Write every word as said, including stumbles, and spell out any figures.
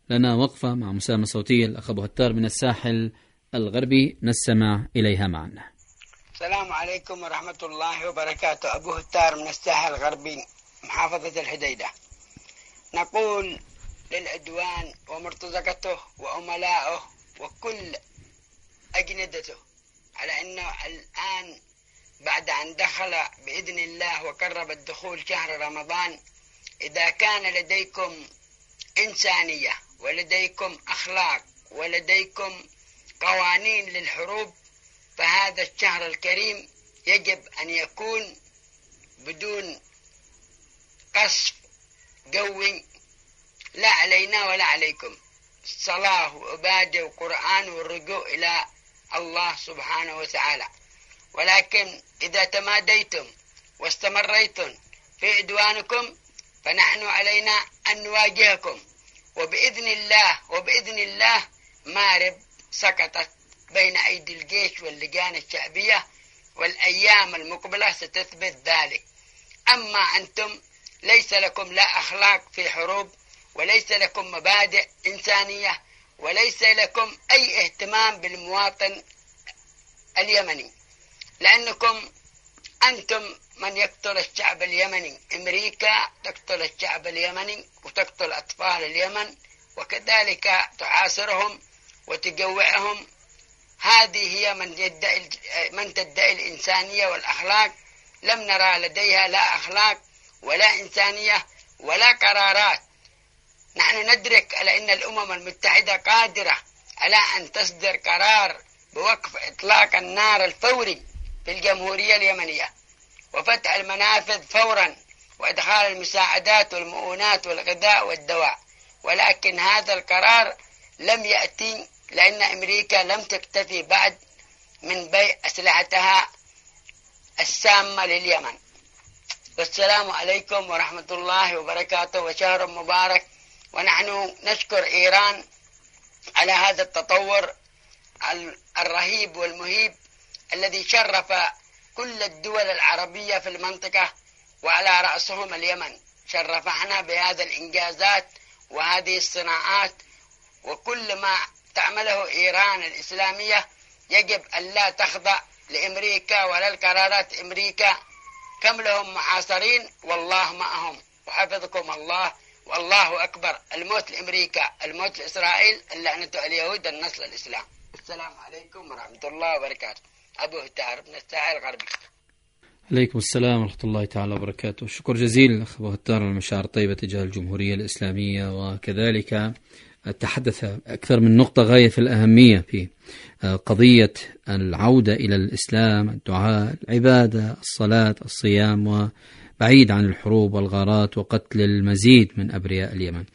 لنا وقفة مع مساهمة صوتية الأخ أبو هتار من الساحل الغربي، نستمع إليها معنا. السلام عليكم ورحمة الله وبركاته. أبو هتار من الساحل الغربي محافظة الحديدة. نقول للعدوان ومرتزقته وعملائه وكل أجندته على أنه الآن بعد أن دخل بإذن الله وقرب الدخول شهر رمضان، إذا كان لديكم إنسانية ولديكم أخلاق ولديكم قوانين للحروب، فهذا الشهر الكريم يجب أن يكون بدون قصف قوي لا علينا ولا عليكم، صلاة وعبادة وقرآن والرجوع إلى الله سبحانه وتعالى. ولكن إذا تماديتم واستمريتم في عدوانكم فنحن علينا أن نواجهكم، وبإذن الله وبإذن الله مارب سقطت بين أيدي الجيش واللجان الشعبية، والأيام المقبلة ستثبت ذلك. أما أنتم ليس لكم لا أخلاق في حروب، وليس لكم مبادئ إنسانية، وليس لكم أي اهتمام بالمواطن اليمني، لأنكم أنتم من يقتل الشعب اليمني. أمريكا تقتل الشعب اليمني وتقتل أطفال اليمن، وكذلك تعاصرهم وتجوعهم. هذه هي من يدعي من تدعي الإنسانية والأخلاق. لم نرى لديها لا أخلاق ولا إنسانية ولا قرارات. نحن ندرك على أن الأمم المتحدة قادرة على أن تصدر قرار بوقف إطلاق النار الفوري في الجمهورية اليمنية وفتح المنافذ فورا وإدخال المساعدات والمؤونات والغذاء والدواء، ولكن هذا القرار لم يأتي لأن أمريكا لم تكتفي بعد من بيع أسلحتها السامة لليمن. والسلام عليكم ورحمة الله وبركاته، وشهر مبارك. ونحن نشكر إيران على هذا التطور الرهيب والمهيب الذي شرف كل الدول العربية في المنطقة، وعلى رأسهم اليمن. شرفنا بهذا الإنجازات وهذه الصناعات، وكل ما تعمله إيران الإسلامية يجب أن لا تخضع لأمريكا ولا القرارات أمريكا. كم لهم محاصرين والله معهم، وحفظكم الله والله أكبر. الموت لأمريكا، الموت لإسرائيل، اللعنة على اليهود، النصر للإسلام. السلام عليكم ورحمة الله وبركاته. أبو هتار من الساحل الغربي. عليكم السلام ورحمة الله تعالى وبركاته. شكر جزيل أخ أبو هتار على المشاعر الطيبة تجاه الجمهورية الإسلامية، وكذلك تحدث أكثر من نقطة غاية في الأهمية في قضية العودة إلى الإسلام، الدعاء، العبادة، الصلاة، الصيام، وبعيد عن الحروب والغارات وقتل المزيد من أبرياء اليمن.